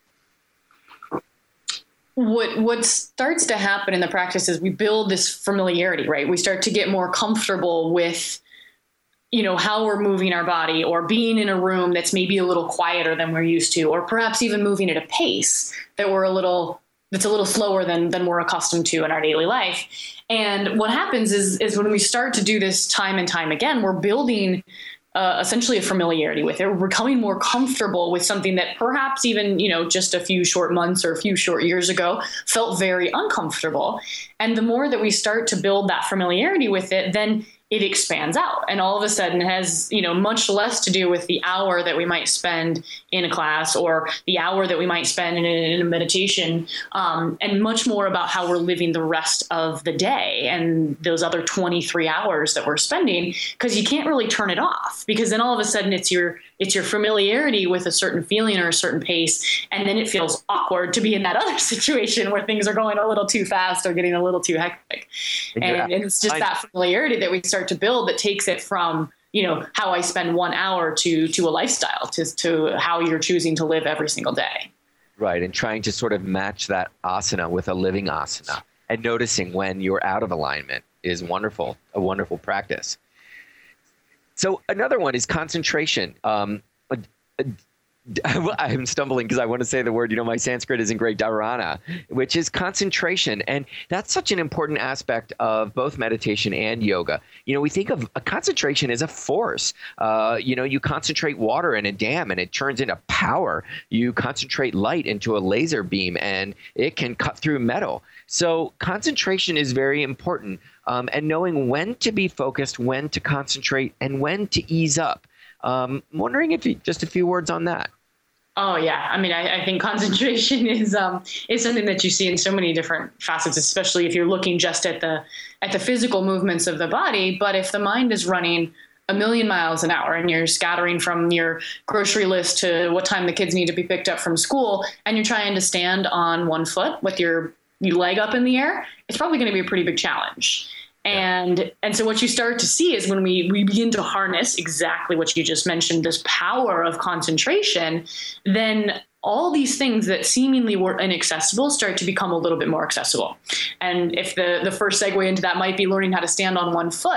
what, what starts to happen in the practice is we build this familiarity, right? We start to get more comfortable with, you know, how we're moving our body, or being in a room that's maybe a little quieter than we're used to, or perhaps even moving at a pace that we're a little that's a little slower than than we're accustomed to in our daily life. And what happens is, is when we start to do this time and time again, we're building uh, essentially a familiarity with it. We're becoming more comfortable with something that perhaps even, you know, just a few short months or a few short years ago felt very uncomfortable. And the more that we start to build that familiarity with it, then it expands out, and all of a sudden has, you know, much less to do with the hour that we might spend in a class or the hour that we might spend in a, in a meditation, um, and much more about how we're living the rest of the day and those other twenty-three hours that we're spending, because you can't really turn it off, because then all of a sudden it's your it's your familiarity with a certain feeling or a certain pace, and then it feels awkward to be in that other situation where things are going a little too fast or getting a little too hectic. And, and, and it's just I, that familiarity that we start to build that takes it from, you know, how I spend one hour to to a lifestyle, to to how you're choosing to live every single day. Right, and trying to sort of match that asana with a living asana, and noticing when you're out of alignment is wonderful, a wonderful practice. So another one is concentration. Um, a, a, I'm stumbling because I want to say the word, you know, my Sanskrit isn't great, dharana, which is concentration. And that's such an important aspect of both meditation and yoga. You know, we think of a concentration as a force. Uh, you know, you concentrate water in a dam and it turns into power. You concentrate light into a laser beam and it can cut through metal. So concentration is very important. Um, and knowing when to be focused, when to concentrate, and when to ease up. Um, I'm wondering if you, just a few words on that. Oh yeah, I mean, I, I think concentration is um, is something that you see in so many different facets, especially if you're looking just at the at the physical movements of the body. But if the mind is running a million miles an hour and you're scattering from your grocery list to what time the kids need to be picked up from school, and you're trying to stand on one foot with your, your leg up in the air, it's probably going to be a pretty big challenge. And and so what you start to see is when we, we begin to harness exactly what you just mentioned, this power of concentration, then all these things that seemingly were inaccessible start to become a little bit more accessible. And if the, the first segue into that might be learning how to stand on one foot,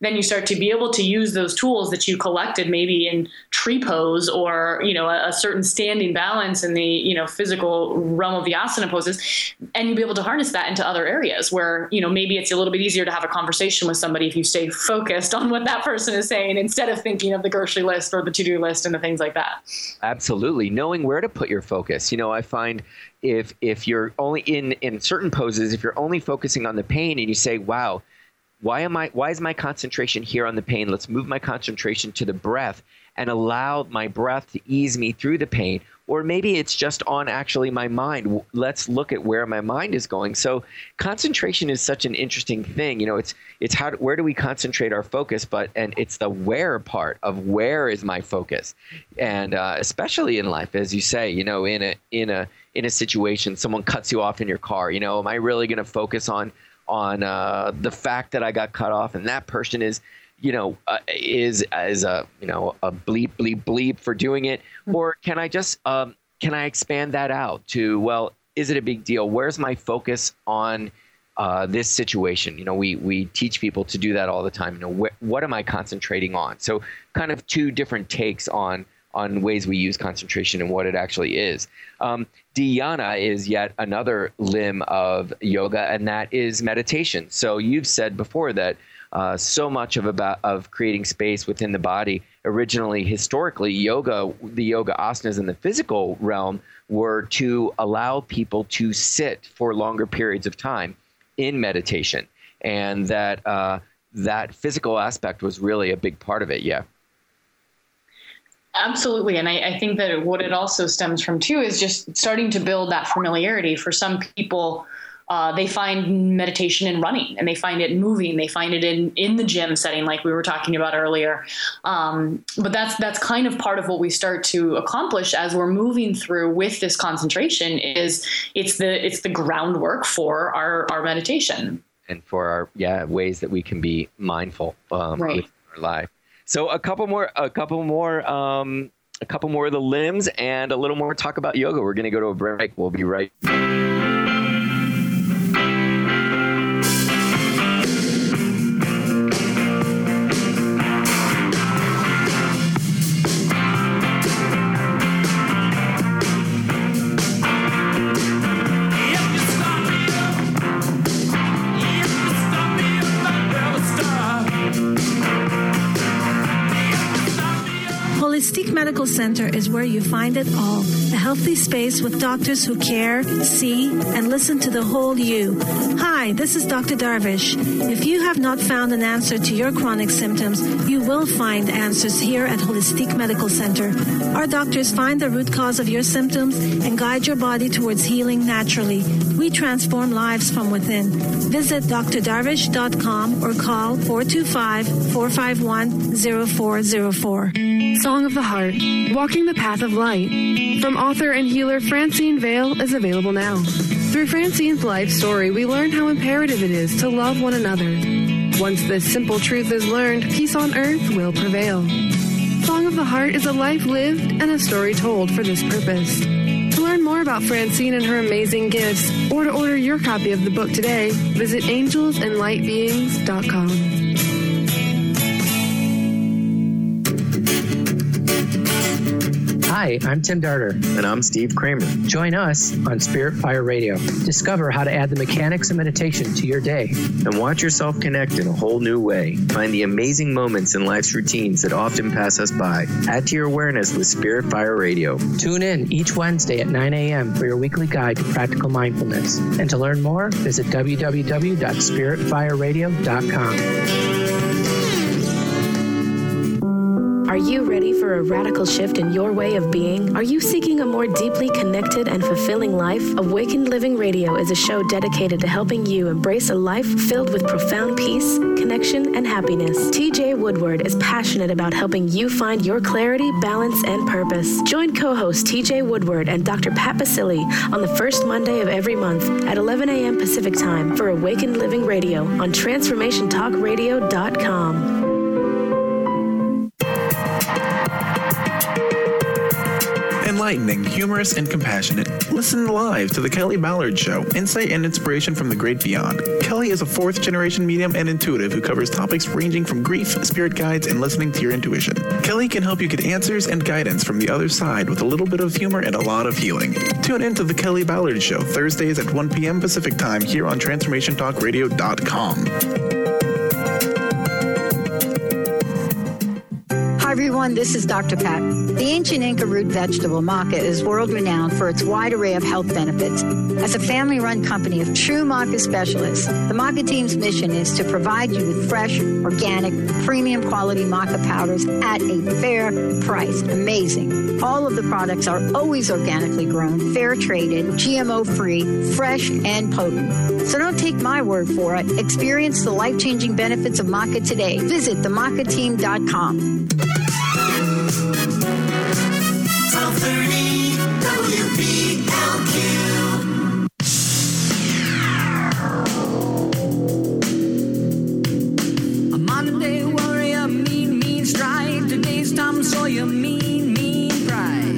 then you start to be able to use those tools that you collected maybe in tree pose or, you know, a, a certain standing balance in the, you know, physical realm of the asana poses. And you'll be able to harness that into other areas where, you know, maybe it's a little bit easier to have a conversation with somebody if you stay focused on what that person is saying instead of thinking of the grocery list or the to-do list and the things like that. Absolutely. Knowing where to put your focus. You know, I find if if you're only in, in certain poses, if you're only focusing on the pain and you say, wow, why am I, why is my concentration here on the pain? Let's move my concentration to the breath and allow my breath to ease me through the pain. Or maybe it's just on actually my mind. Let's look at where my mind is going. So concentration is such an interesting thing. You know, it's it's how where do we concentrate our focus? But and it's the where part of where is my focus, and uh, especially in life, as you say, you know, in a in a in a situation, someone cuts you off in your car. You know, am I really going to focus on on uh, the fact that I got cut off and that person is, you know, uh, is as a, you know, a bleep, bleep, bleep for doing it? Or can I just, um, can I expand that out to, well, is it a big deal? Where's my focus on uh, this situation? You know, we, we teach people to do that all the time. You know, wh- what am I concentrating on? So kind of two different takes on on ways we use concentration and what it actually is. Um, Dhyana is yet another limb of yoga, and that is meditation. So you've said before that uh, so much of about of creating space within the body, originally, historically, yoga, the yoga asanas in the physical realm were to allow people to sit for longer periods of time in meditation. And that uh, that physical aspect was really a big part of it, yeah. Absolutely. And I, I think that what it also stems from, too, is just starting to build that familiarity. For some people, uh, they find meditation in running, and they find it moving. They find it in, in the gym setting, like we were talking about earlier. Um, but that's that's kind of part of what we start to accomplish as we're moving through with this concentration is it's the it's the groundwork for our, our meditation. And for our, yeah, ways that we can be mindful um, right. with our life. So a couple more, a couple more, um, a couple more of the limbs, and a little more talk about yoga. We're going to go to a break. We'll be right back. Holistic Medical Center is where you find it all. A healthy space with doctors who care, see, and listen to the whole you. Hi, this is Doctor Darvish. If you have not found an answer to your chronic symptoms, you will find answers here at Holistic Medical Center. Our doctors find the root cause of your symptoms and guide your body towards healing naturally. We transform lives from within. Visit d r darvish dot com or call four two five, four five one, zero four zero four. Song of the Heart, Walking the Path of Light, from author and healer Francine Vale, is available now. Through Francine's life story, we learn how imperative it is to love one another. Once this simple truth is learned, peace on earth will prevail. Song of the Heart is a life lived and a story told for this purpose. To learn more about Francine and her amazing gifts, or to order your copy of the book today, visit angels and light beings dot com. Hi, I'm Tim Darter. And I'm Steve Kramer. Join us on Spirit Fire Radio. Discover how to add the mechanics of meditation to your day. And watch yourself connect in a whole new way. Find the amazing moments in life's routines that often pass us by. Add to your awareness with Spirit Fire Radio. Tune in each Wednesday at nine a.m. for your weekly guide to practical mindfulness. And to learn more, visit w w w dot spirit fire radio dot com. Are you ready for a radical shift in your way of being? Are you seeking a more deeply connected and fulfilling life? Awakened Living Radio is a show dedicated to helping you embrace a life filled with profound peace, connection, and happiness. T J Woodward is passionate about helping you find your clarity, balance, and purpose. Join co-host T J Woodward and Doctor Pat Basili on the first Monday of every month at eleven a.m. Pacific Time for Awakened Living Radio on transformation talk radio dot com. Enlightening, humorous, and compassionate. Listen live to The Kelly Ballard Show, insight and inspiration from the great beyond. Kelly is a fourth-generation medium and intuitive who covers topics ranging from grief, spirit guides, and listening to your intuition. Kelly can help you get answers and guidance from the other side with a little bit of humor and a lot of healing. Tune in to The Kelly Ballard Show, Thursdays at one p.m. Pacific Time here on transformation talk radio dot com. Hi everyone, this is Doctor Pat. The ancient Inca root vegetable maca is world-renowned for its wide array of health benefits. As a family-run company of true maca specialists, the maca team's mission is to provide you with fresh, organic, premium quality maca powders at a fair price. Amazing. All of the products are always organically grown, fair-traded, G M O-free, fresh, and potent. So don't take my word for it. Experience the life-changing benefits of maca today. Visit the maca team dot com. twelve thirty W B L Q. A modern day warrior, mean, mean strike. Today's Tom Sawyer, mean, mean pride.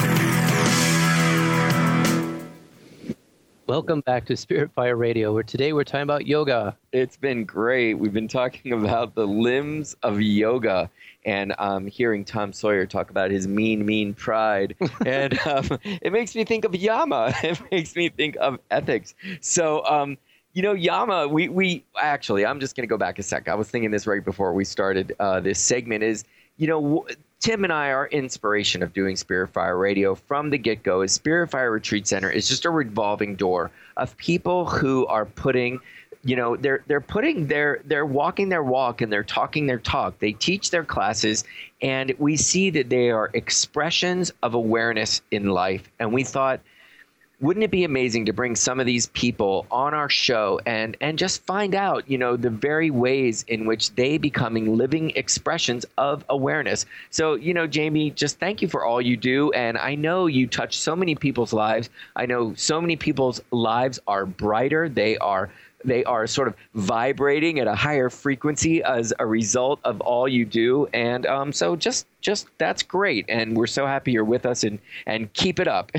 Welcome back to Spirit Fire Radio, where today we're talking about yoga. It's been great. We've been talking about the limbs of yoga, and um, hearing Tom Sawyer talk about his mean, mean pride. and um, it makes me think of Yama. It makes me think of ethics. So, um, you know, Yama, we, we actually, I'm just going to go back a sec. I was thinking this right before we started uh, this segment is, you know, w- Tim and I, our inspiration of doing Spirit Fire Radio from the get-go is Spirit Fire Retreat Center is just a revolving door of people who are putting, you know, they're they're putting their they're walking their walk and they're talking their talk. They teach their classes, and we see that they are expressions of awareness in life. And we thought, wouldn't it be amazing to bring some of these people on our show and and just find out, you know, the very ways in which they becoming living expressions of awareness. So, you know, Jamie, just thank you for all you do. And I know you touch so many people's lives. I know so many people's lives are brighter. They are They are sort of vibrating at a higher frequency as a result of all you do. And um, so just just that's great. And we're so happy you're with us, and, and keep it up.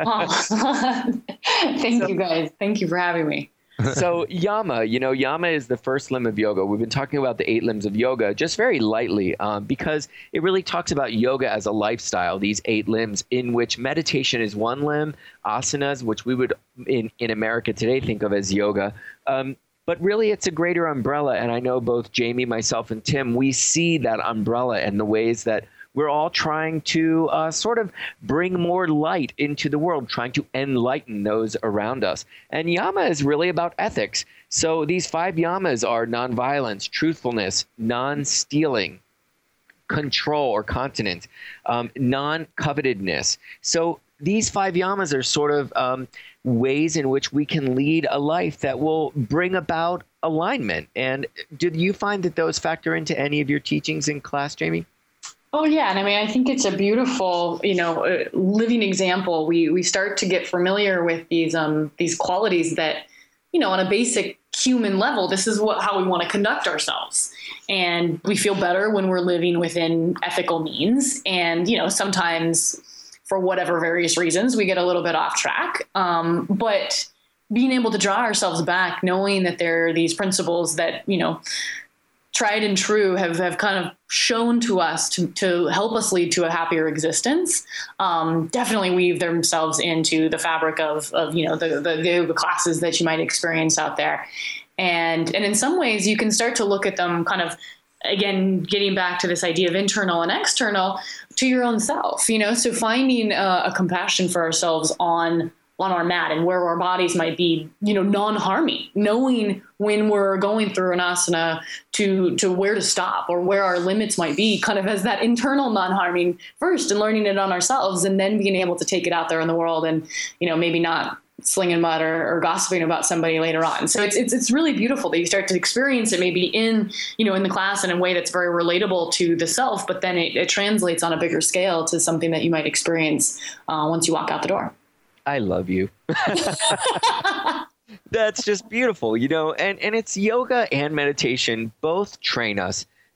Oh. Thank so, you guys. Thank you for having me. So Yama, you know, Yama is the first limb of yoga. We've been talking about the eight limbs of yoga just very lightly um, because it really talks about yoga as a lifestyle, these eight limbs in which meditation is one limb, asanas, which we would in, in America today think of as yoga. Um, but really it's a greater umbrella. And I know both Jamie, myself, and Tim, we see that umbrella and the ways that we're all trying to uh, sort of bring more light into the world, trying to enlighten those around us. And Yama is really about ethics. So these five Yamas are nonviolence, truthfulness, non-stealing, control or continence, um, non-covetedness. So these five Yamas are sort of um, ways in which we can lead a life that will bring about alignment. And did you find that those factor into any of your teachings in class, Jamie? Oh, yeah. And I mean, I think it's a beautiful, you know, uh, living example. We we start to get familiar with these um these qualities that, you know, on a basic human level, this is what how we want to conduct ourselves. And we feel better when we're living within ethical means. And, you know, sometimes for whatever various reasons, we get a little bit off track. Um, but being able to draw ourselves back, knowing that there are these principles that, you know, tried and true have, have kind of shown to us to, to help us lead to a happier existence, um, definitely weave themselves into the fabric of, of you know, the, the, the yoga classes that you might experience out there. And, and in some ways you can start to look at them kind of, again, getting back to this idea of internal and external to your own self, you know, so finding a, a compassion for ourselves on on our mat and where our bodies might be, you know, non-harming, knowing when we're going through an asana to, to where to stop or where our limits might be, kind of as that internal non-harming first, and learning it on ourselves, and then being able to take it out there in the world and, you know, maybe not slinging mud or, or gossiping about somebody later on. So it's, it's, it's really beautiful that you start to experience it maybe in, you know, in the class in a way that's very relatable to the self, but then it, it translates on a bigger scale to something that you might experience uh, once you walk out the door. I love you. That's just beautiful, you know, and, and it's yoga and meditation both train us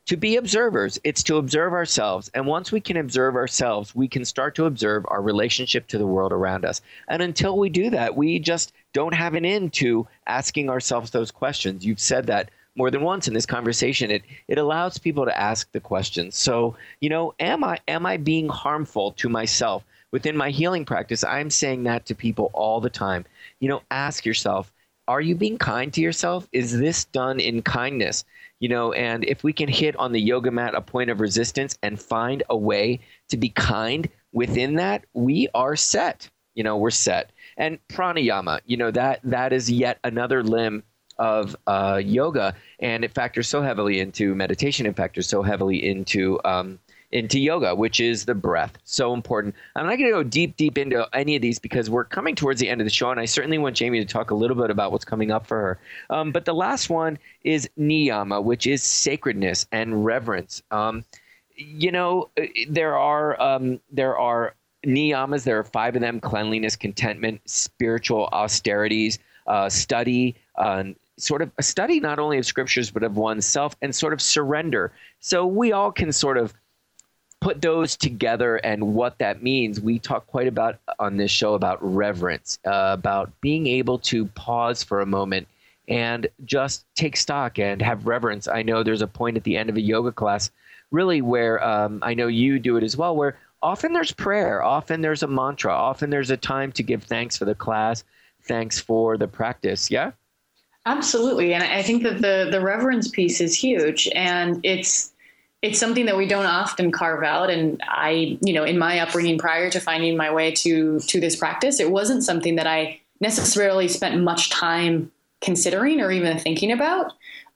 to be observers. It's to observe ourselves. And once we can observe ourselves, we can start to observe our relationship to the world around us. And until we do that, we just don't have an end to asking ourselves those questions. You've said that more than once in this conversation. It it allows people to ask the questions. So, you know, am I am I being harmful to myself? Within my healing practice, I'm saying that to people all the time. You know, ask yourself, are you being kind to yourself? Is this done in kindness? You know, and if we can hit on the yoga mat a point of resistance and find a way to be kind within that, we are set. You know, we're set. And pranayama, you know, that that is yet another limb of uh, yoga, and it factors so heavily into meditation. It factors so heavily into um, into yoga, which is the breath. So important. I'm not going to go deep, deep into any of these because we're coming towards the end of the show, and I certainly want Jamie to talk a little bit about what's coming up for her. Um, but the last one is niyama, which is sacredness and reverence. Um, you know, there are um, there are niyamas. There are five of them: cleanliness, contentment, spiritual austerities, uh, study, uh, sort of a study not only of scriptures but of oneself, and sort of surrender. So we all can sort of put those together and what that means. We talk quite about on this show about reverence, uh, about being able to pause for a moment and just take stock and have reverence. I know there's a point at the end of a yoga class really where um, I know you do it as well, where often there's prayer, often there's a mantra, often there's a time to give thanks for the class, thanks for the practice. Yeah? Absolutely. And I think that the, the reverence piece is huge, and it's, It's something that we don't often carve out. And I, you know, in my upbringing prior to finding my way to to this practice, it wasn't something that I necessarily spent much time considering or even thinking about.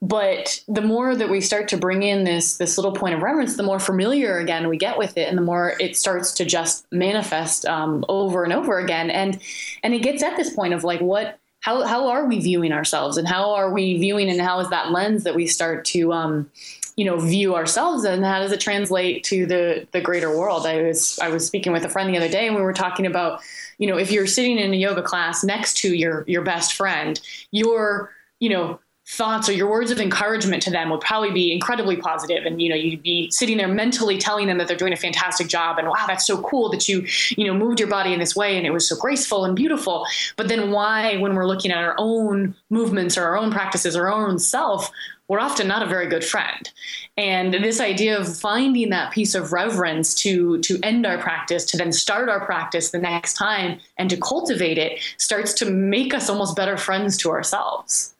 But the more that we start to bring in this this little point of reverence, the more familiar again we get with it, and the more it starts to just manifest um, over and over again. And and it gets at this point of like, what, how how are we viewing ourselves, and how are we viewing, and how is that lens that we start to um, you know, view ourselves, and how does it translate to the the greater world? I was I was speaking with a friend the other day, and we were talking about, you know, if you're sitting in a yoga class next to your your best friend, your, you know, thoughts or your words of encouragement to them would probably be incredibly positive. And, you know, you'd be sitting there mentally telling them that they're doing a fantastic job. And wow, that's so cool that you, you know, moved your body in this way, and it was so graceful and beautiful. But then why, when we're looking at our own movements or our own practices, our own self, we're often not a very good friend. And this idea of finding that piece of reverence to, to end our practice, to then start our practice the next time, and to cultivate it, starts to make us almost better friends to ourselves.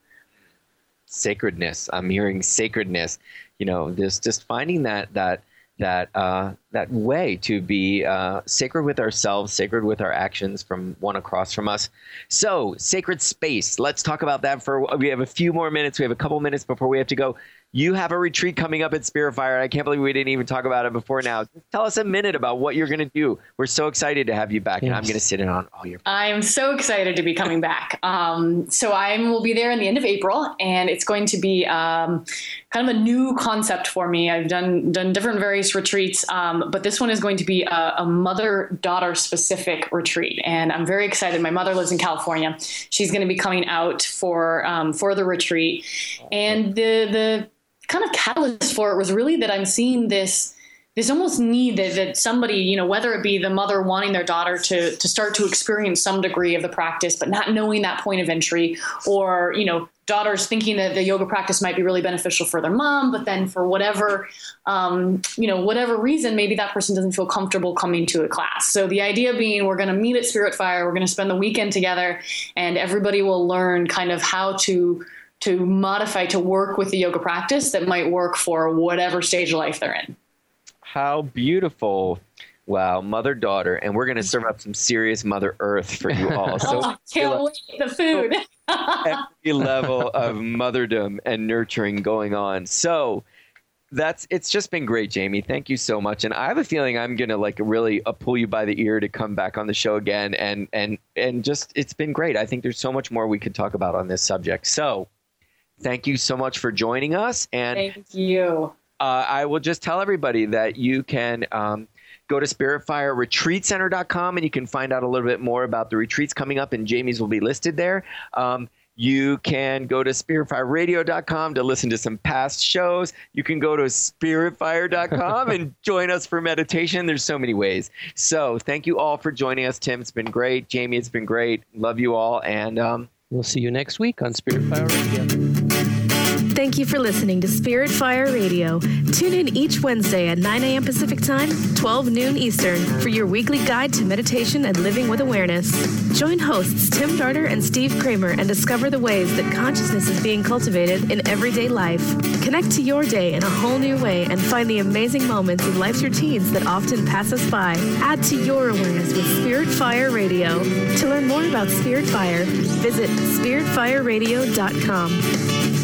Sacredness. I'm hearing sacredness. You know, this just finding that that that uh, that way to be uh, sacred with ourselves, sacred with our actions from one across from us. So, sacred space. Let's talk about that for. We have a few more minutes. We have a couple minutes before we have to go. You have a retreat coming up at Spirit Fire. I can't believe we didn't even talk about it before now. Just tell us a minute about what you're going to do. We're so excited to have you back, yes. And I'm going to sit in on all your. I'm so excited to be coming back. Um, so I will be there in the end of April, and it's going to be um, kind of a new concept for me. I've done done different various retreats, um, but this one is going to be a, a mother-daughter specific retreat, and I'm very excited. My mother lives in California. She's going to be coming out for um, for the retreat, and the the. kind of catalyst for it was really that I'm seeing this this almost need that, that somebody, you know, whether it be the mother wanting their daughter to to start to experience some degree of the practice, but not knowing that point of entry, or, you know, daughters thinking that the yoga practice might be really beneficial for their mom, but then for whatever, um, you know, whatever reason, maybe that person doesn't feel comfortable coming to a class. So the idea being, we're going to meet at Spirit Fire, we're going to spend the weekend together, and everybody will learn kind of how to to modify, to work with the yoga practice that might work for whatever stage of life they're in. How beautiful. Wow, mother-daughter. And we're going to serve up some serious Mother Earth for you all. So oh, can't wait, the food. Every level of motherdom and nurturing going on. So that's, it's just been great, Jamie. Thank you so much. And I have a feeling I'm going to like really uh, pull you by the ear to come back on the show again. And, and, and just, it's been great. I think there's so much more we could talk about on this subject. So thank you so much for joining us. And thank you. Uh, I will just tell everybody that you can um, go to spirit fire retreat center dot com, and you can find out a little bit more about the retreats coming up, and Jamie's will be listed there. Um, You can go to spirit fire radio dot com to listen to some past shows. You can go to spirit fire dot com and join us for meditation. There's so many ways. So thank you all for joining us, Tim. It's been great. Jamie, it's been great. Love you all. And um, we'll see you next week on Spirit Fire Radio. Thank you for listening to Spirit Fire Radio. Tune in each Wednesday at nine a.m. Pacific Time, twelve noon Eastern, for your weekly guide to meditation and living with awareness. Join hosts Tim Darter and Steve Kramer and discover the ways that consciousness is being cultivated in everyday life. Connect to your day in a whole new way and find the amazing moments in life's routines that often pass us by. Add to your awareness with Spirit Fire Radio. To learn more about Spirit Fire, visit spirit fire radio dot com.